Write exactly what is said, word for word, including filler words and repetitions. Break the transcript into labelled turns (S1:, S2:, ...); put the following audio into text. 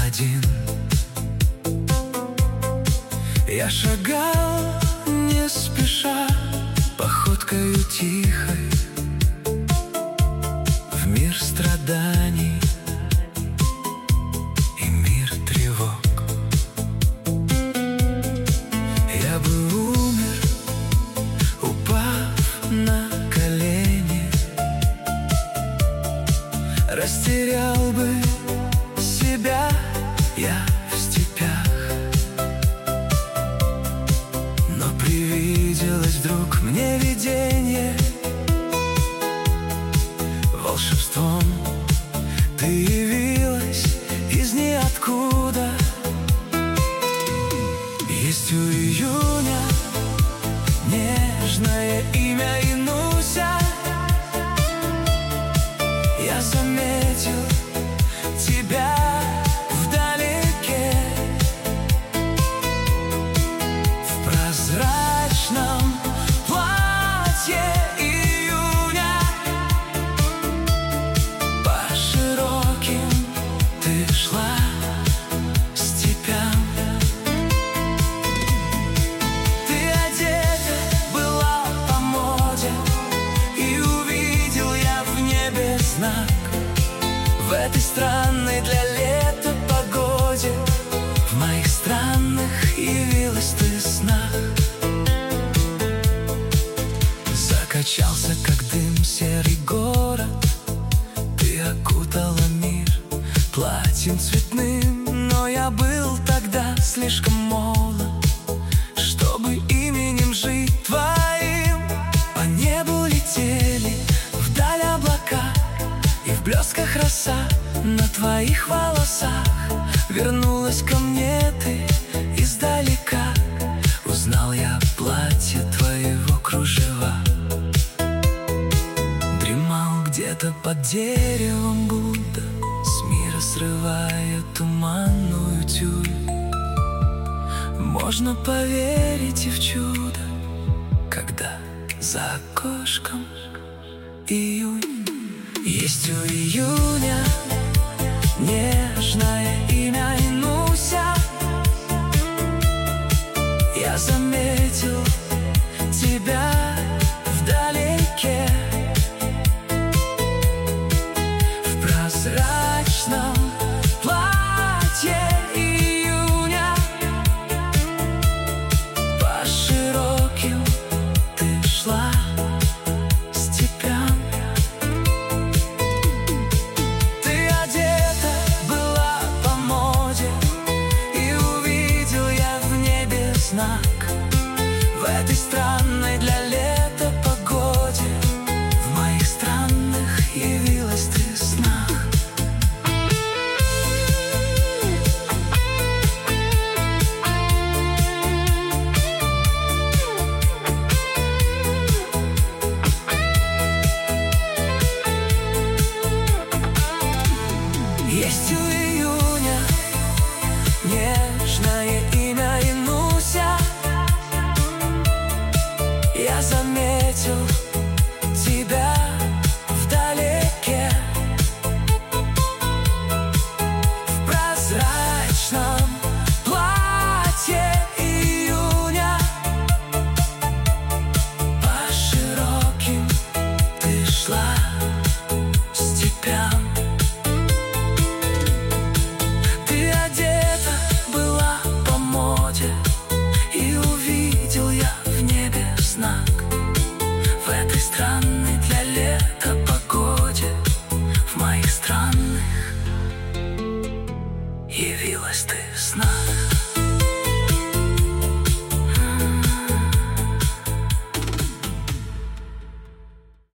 S1: один. Я шагал не спеша, походкою тихой, в мир страданий и мир тревог. Я бы умер, упав на колени, растерял бы себя я в степях. Но привиделось вдруг мне видение, волшебством ты явилась из ниоткуда. Есть у июня нежное имя Инуся. Я заметил тебя вдалеке, в прозрачном платье июня. По широким ты шла степям. Ты одета была по моде, и увидел я в небе знак. В этой странной для лета погоде, в моих странных явилась ты в снах. Закачался, как дым, серый город. Ты окутала мир платьем цветным. Но я был тогда слишком молод, чтобы именем жить твоим. По небу летели вдаль облака, и в блесках роса на твоих волосах. Вернулась ко мне ты издалека, узнал я платье твоего кружева. Дремал где-то под деревом Будда, с мира срывая туманную тюль. Можно поверить и в чудо, когда за окошком июнь. Есть у июня нежное имя Инуся. Я заметил тебя вдалеке, в прозрачном платье июня. По широким ты шла степям. Ты одета была по моде, и увидел я в небе знак. В этой странной для лета погоде, в моих странных явилась ты в снах. Есть у июня нежное